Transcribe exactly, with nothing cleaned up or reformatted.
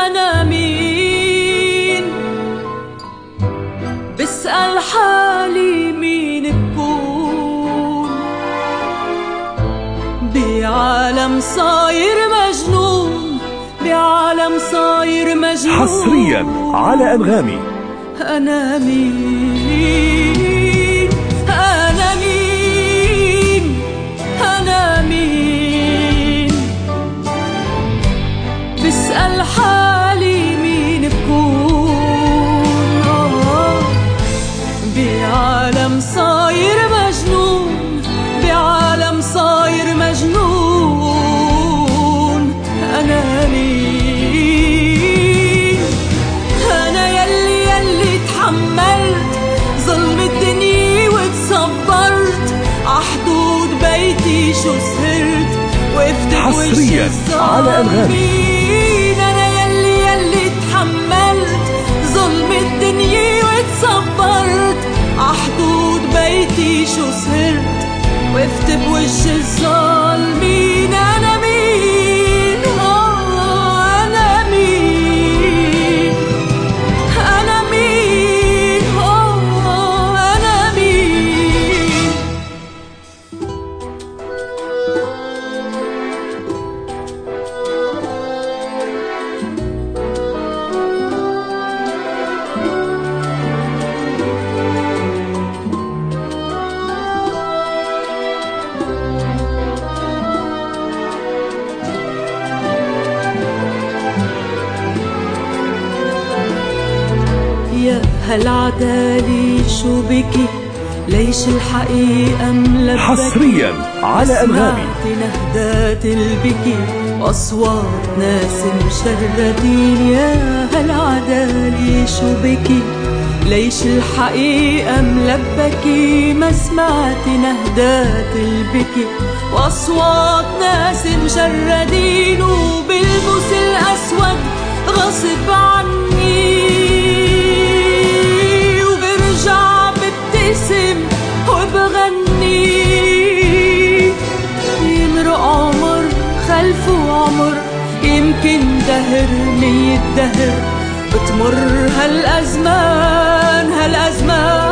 أنا مين؟ بسأل حالي مين بكون بعالم صاير مجنون، بعالم صاير مجنون. حصريا على أنغامي. أنا مين؟ أنا مين؟ أنا مين؟ بسأل حالي مين بكون آه بعالم صاير مجنون، بعالم صاير مجنون. أنا مين؟ أنا يلي يلي تحملت ظلم الدنيا وتصبرت عحدود بيتي شو سهرت وقفت بوش الظالمين. أنا يلي يلي تحملت ظلم الدنيا وتصبرت عحدود بيتي شو سهرت وقفت بوش الظالمين. أنا مين؟ آه أنا مين؟ أنا مين؟ آه أنا مين؟ يا هالعدالي شو بكي ليش الحقيقة ملبكي. حصريا على أنغامي. سمعت نهدات البكي وأصوات ناس مشردين. يا هالعدالي شو بكي ليش الحقيقة ملبكي. ما سمعت نهدات البكي وأصوات ناس مشردين وبلبس الأسود غصب عني وبرجع ببتسم وبغني. يمرق عمر خلفه عمر يمكن دهر مية دهر بتمر هالأزمان هالأزمان